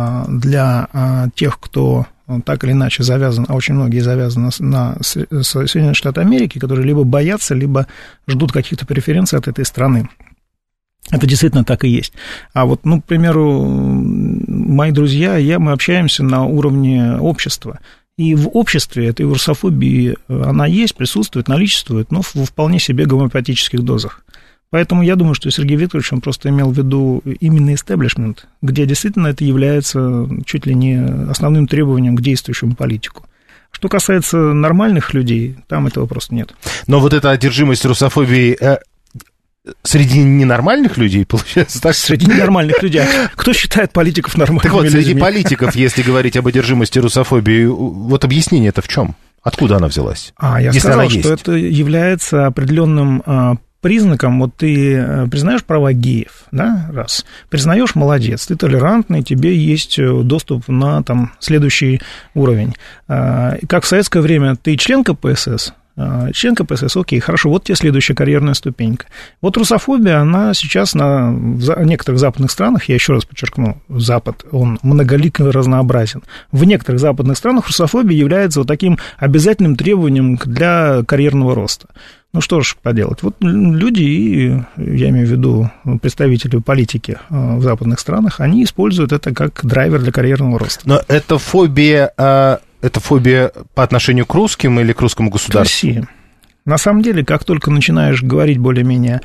для тех, кто так или иначе завязан, а очень многие завязаны на Соединенные Штаты Америки, которые либо боятся, либо ждут каких-то преференций от этой страны. Это действительно так и есть. А вот, ну, к примеру, мои друзья и я, мы общаемся на уровне общества. И в обществе этой русофобии, она есть, присутствует, наличествует, но в вполне себе гомеопатических дозах. Поэтому я думаю, что Сергей Викторович, он просто имел в виду именно истеблишмент, где действительно это является чуть ли не основным требованием к действующему политику. Что касается нормальных людей, там этого просто нет. Но вот эта одержимость русофобией э, среди ненормальных людей, получается так? Среди ненормальных людей. Кто считает политиков нормальными так вот, людьми? среди политиков, если говорить об одержимости русофобией, вот объяснение это в чем? Откуда она взялась? А, я если сказал, что это является определенным признаком. Вот ты признаешь права геев, да, раз. Признаешь, молодец, ты толерантный, тебе есть доступ на там следующий уровень. Как в советское время ты член ка пэ эс эс, член ка пэ эс эс, окей, хорошо, вот тебе следующая карьерная ступенька. Вот русофобия, она сейчас на в некоторых западных странах, я еще раз подчеркну, Запад, он многолик и разнообразен. В некоторых западных странах русофобия является вот таким обязательным требованием для карьерного роста. Ну, что ж поделать. Вот люди, и я имею в виду представители политики в западных странах, они используют это как драйвер для карьерного роста. Но это фобия, это фобия по отношению к русским или к русскому государству? К России. На самом деле, как только начинаешь говорить более-менее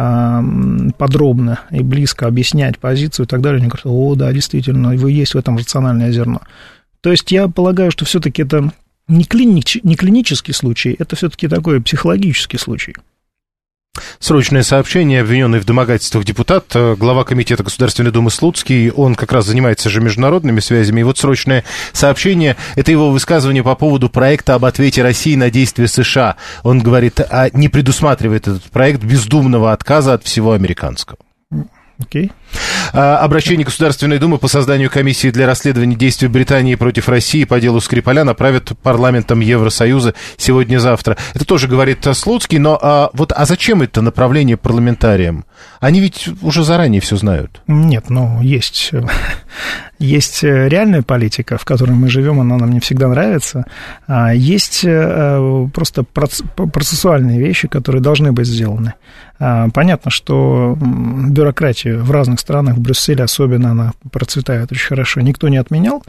подробно и близко объяснять позицию и так далее, они говорят, о, да, действительно, вы есть в этом рациональное зерно. То есть я полагаю, что все-таки это не, клинич, не клинический случай, это все-таки такой психологический случай. Срочное сообщение. Обвиненный в домогательствах депутат, глава комитета Государственной Думы Слуцкий, он как раз занимается же международными связями. И вот срочное сообщение, это его высказывание по поводу проекта об ответе России на действия США. Он говорит, а не предусматривает этот проект бездумного отказа от всего американского. Okay. Обращение Государственной Думы по созданию комиссии для расследования действий Британии против России по делу Скрипаля направят парламентом Евросоюза сегодня-завтра. Это тоже говорит Слуцкий, но а, вот, а зачем это направление парламентариям? Они ведь уже заранее все знают. Нет, ну, есть, есть реальная политика, в которой мы живем, она нам не всегда нравится. Есть просто процессуальные вещи, которые должны быть сделаны. Понятно, что бюрократия в разных странах, в Брюсселе особенно, она процветает очень хорошо, никто не отменял.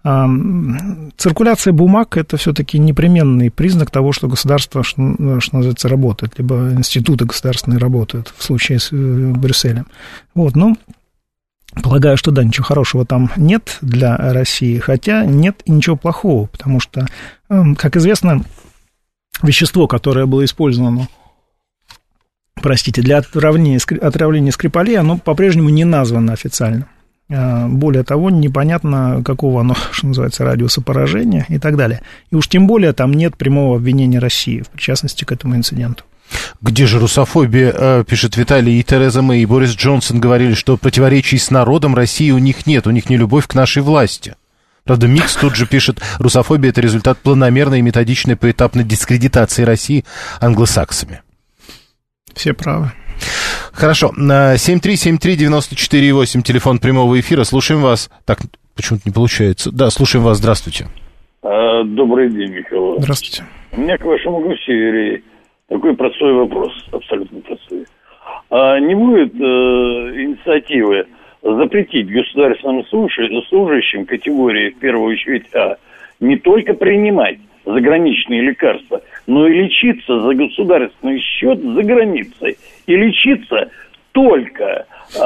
Циркуляция бумаг – это все-таки непременный признак того, что государство, что, что называется, работает, либо институты государственные работают в случае с Брюсселем. Вот, ну, полагаю, что да, ничего хорошего там нет для России, хотя нет и ничего плохого, потому что, как известно, вещество, которое было использовано, простите, для отравления, отравления Скрипалей, оно по-прежнему не названо официально. Более того, непонятно, какого оно, что называется, радиуса поражения и так далее. И уж тем более там нет прямого обвинения России в причастности к этому инциденту. Где же русофобия, пишет Виталий, и Тереза Мэй, и Борис Джонсон говорили, что противоречий с народом России у них нет, у них не любовь к нашей власти. Правда, Микс тут же пишет, русофобия – это результат планомерной и методичной поэтапной дискредитации России англосаксами. Все правы. Хорошо. семь три семь три девять четыре восемь, телефон прямого эфира. Слушаем вас. Так, почему-то не получается. Да, слушаем вас. Здравствуйте. Добрый день, Михаил. Здравствуйте. У меня к вашему гостю, Юрий, такой простой вопрос, абсолютно простой. А не будет э, инициативы запретить государственным служащим категории, в первую очередь А, не только принимать заграничные лекарства, но и лечиться за государственный счет за границей. И лечиться только э,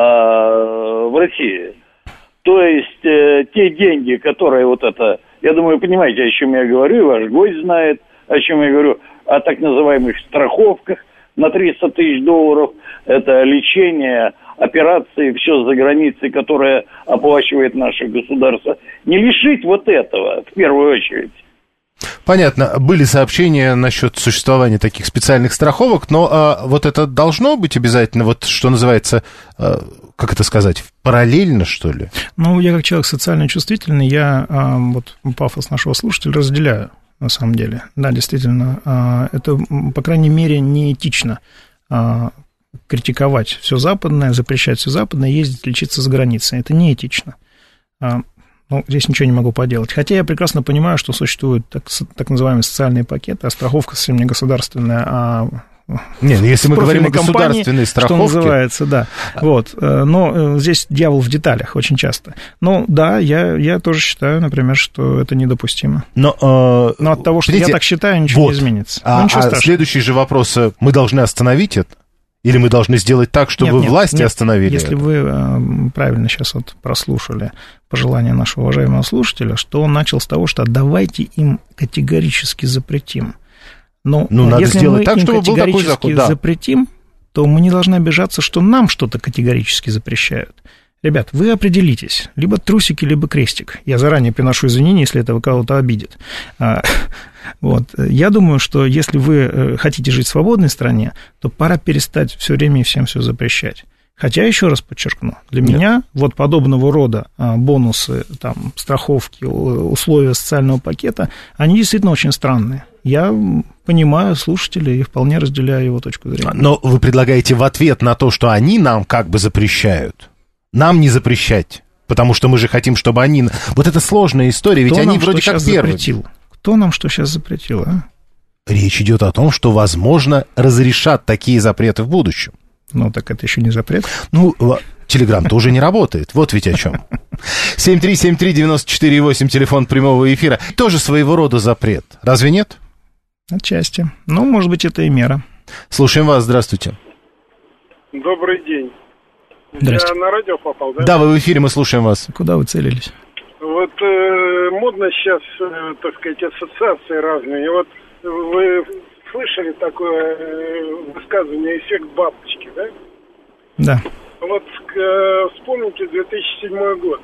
в России. То есть э, те деньги, которые вот это... Я думаю, вы понимаете, о чем я говорю, ваш гость знает, о чем я говорю, о так называемых страховках на триста тысяч долларов. Это лечение, операции, все за границей, которое оплачивает наше государство. Не лишить вот этого, в первую очередь. Понятно. Были сообщения насчет существования таких специальных страховок, но а, вот это должно быть обязательно, вот что называется, а, как это сказать, параллельно, что ли? Ну, я как человек социально чувствительный, я а, вот пафос нашего слушателя разделяю, на самом деле. Да, действительно, а, это, по крайней мере, неэтично. А, критиковать все западное, запрещать все западное, ездить лечиться за границей. Это неэтично. Ну, здесь ничего не могу поделать. Хотя я прекрасно понимаю, что существуют так, так называемые социальные пакеты, а страховка совсем не государственная, а... Нет, если мы говорим о государственной страховке... Что называется, да. Вот. Но здесь дьявол в деталях очень часто. Но да, я, я тоже считаю, например, что это недопустимо. Но, э, Но от того, что я так считаю, ничего вот. не изменится. А, а следующий же вопрос. Мы должны остановить это? Или мы должны сделать так, чтобы нет, нет, власти нет, остановили если это? Вы э, правильно сейчас вот прослушали пожелания нашего уважаемого слушателя, что он начал с того, что давайте им категорически запретим. Но ну, надо если сделать мы так, им чтобы был такой закон, да. запретим, то мы не должны обижаться, что нам что-то категорически запрещают. Ребят, вы определитесь, либо трусики, либо крестик. Я заранее приношу извинения, если это кого-то обидит. Вот. Я думаю, что если вы хотите жить в свободной стране, то пора перестать все время и всем все запрещать. Хотя, еще раз подчеркну, для Нет. меня вот подобного рода бонусы, там, страховки, условия социального пакета, они действительно очень странные. Я понимаю слушателей и вполне разделяю его точку зрения. Но вы предлагаете в ответ на то, что они нам как бы запрещают, нам не запрещать, потому что мы же хотим, чтобы они... Вот это сложная история, ведь Кто они нам вроде что как сейчас первые. Запретил? Кто нам что сейчас запретил, а? Речь идет о том, что, возможно, разрешат такие запреты в будущем. Ну, так это еще не запрет. Ну, Телеграм-то уже не работает, вот ведь о чем. семь три семь три девять четыре восемь, телефон прямого эфира. Тоже своего рода запрет, разве нет? Отчасти. Ну, может быть, это и мера. Слушаем вас, здравствуйте. Добрый день. Здрасте. Я на радио попал, да? Да, вы в эфире, мы слушаем вас. Куда вы целились? Вот э, модно сейчас, э, так сказать, ассоциации разные. И вот вы слышали такое э, высказывание «эффект бабочки», да? Да. Вот э, вспомните две тысячи седьмой год.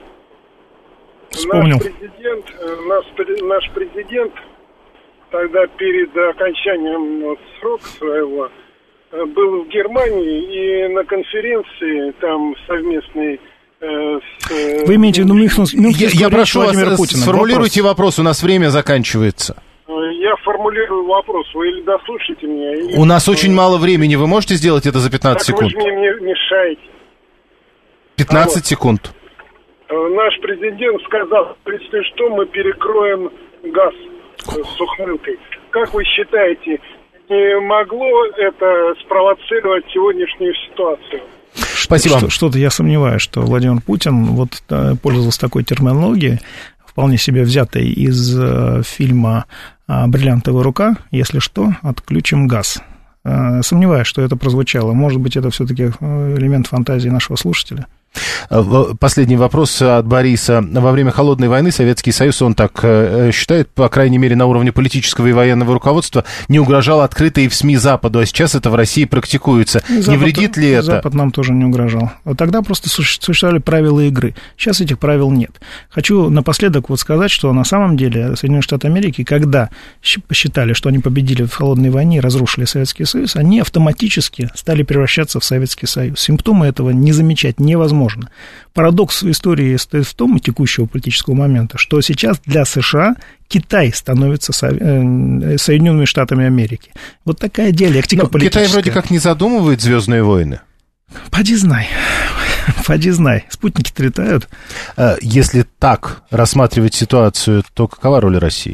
Вспомнил. Наш президент, э, наш, наш президент тогда перед окончанием вот, срока своего был в Германии и на конференции там совместной э, с... Вы имеете в виду Мюнхенскую Я, я прошу Владимира вас, Путина. сформулируйте вопрос. вопрос, у нас время заканчивается. Я формулирую вопрос, вы или дослушайте меня... Или... У нас очень мало времени, вы можете сделать это за пятнадцать так секунд? Вы же мне мешаете. пятнадцать вот. секунд. Наш президент сказал, если что, мы перекроем газ с ухмылкой. Как вы считаете, не могло это спровоцировать сегодняшнюю ситуацию? Спасибо. Что, что-то я сомневаюсь, что Владимир Путин вот пользовался такой терминологией, вполне себе взятой из э, фильма «Бриллиантовая рука». Если что, отключим газ. Э, сомневаюсь, что это прозвучало. Может быть, это все-таки элемент фантазии нашего слушателя. Последний вопрос от Бориса. Во время Холодной войны Советский Союз, он так считает, по крайней мере, на уровне политического и военного руководства, не угрожал открыто и в СМИ Западу, а сейчас это в России практикуется. Запад, не вредит ли это? Запад нам тоже не угрожал. Тогда просто существовали правила игры. Сейчас этих правил нет. Хочу напоследок вот сказать, что на самом деле Соединенные Штаты Америки, когда посчитали, что они победили в Холодной войне и разрушили Советский Союз, они автоматически стали превращаться в Советский Союз. Симптомы этого не замечать невозможно. Можно. Парадокс истории стоит в том, текущего политического момента, что сейчас для США Китай становится Соединенными Штатами Америки. Вот такая диалектика Но политическая. Китай вроде как не задумывает «Звездные войны». Поди знай. Поди знай. Спутники-то летают. Если так рассматривать ситуацию, то какова роль России?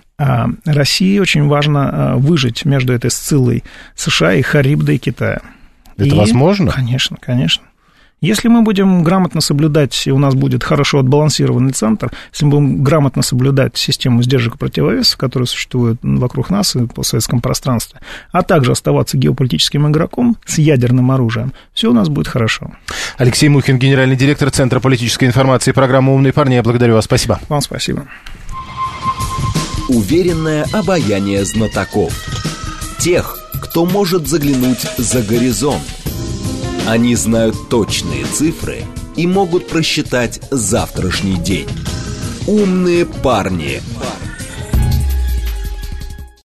России очень важно выжить между этой Сциллой США и Харибдой Китая. Это и... возможно? Конечно, конечно. Если мы будем грамотно соблюдать, и у нас будет хорошо отбалансированный центр, если мы будем грамотно соблюдать систему сдержек и противовесов, которые существуют вокруг нас и по советском пространстве, а также оставаться геополитическим игроком с ядерным оружием, все у нас будет хорошо. Алексей Мухин, генеральный директор Центра политической информации, программы «Умные парни». Я благодарю вас. Спасибо. Вам спасибо. Уверенное обаяние знатоков. Тех, кто может заглянуть за горизонт. Они знают точные цифры и могут просчитать завтрашний день. Умные парни.